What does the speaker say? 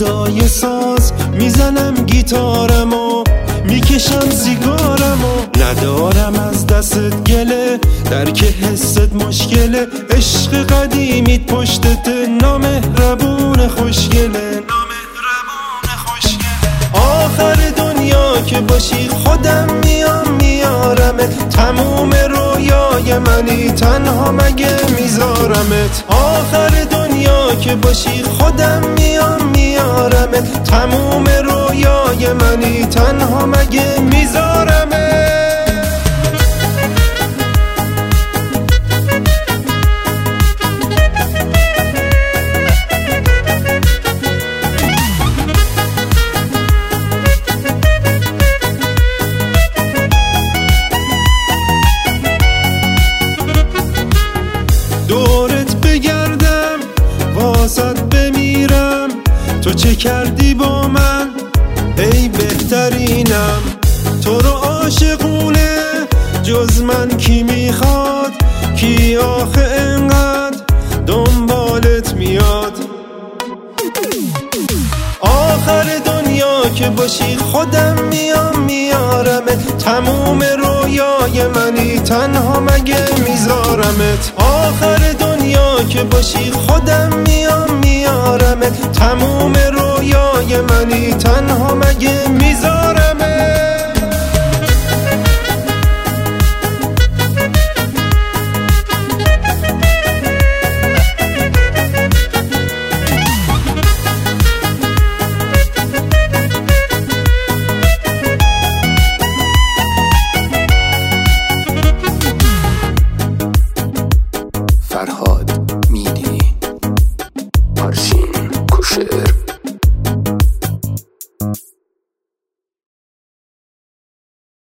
صدای ساز میزنم گیتارمو، میکشم سیگارمو. ندارم از دستت گله، درک حست مشکله. عشق قدیمیت پشتت نامهربون خوشگله. آخر دنیا که باشی خودم میارمت. تموم رویای منی تنها مگه میذارمت. آخر دنیا که باشی خودم میارمت. تموم رویای منی تنها مگه میذارمت. دورت بگردم واسط بمیرم، تو چه کردی با من ای بهترینم. تو رو عاشقونه جز من کی میخواد، کی آخه انقدر دنبالت میاد. آخر دنیا که باشی خودم میارمت. تموم رویای منی تنها مگه میذارمت. آخر دنیا که باشی خودم میارمت. تموم رویای منی تنها مگه میذارمت. فرهاد میدی.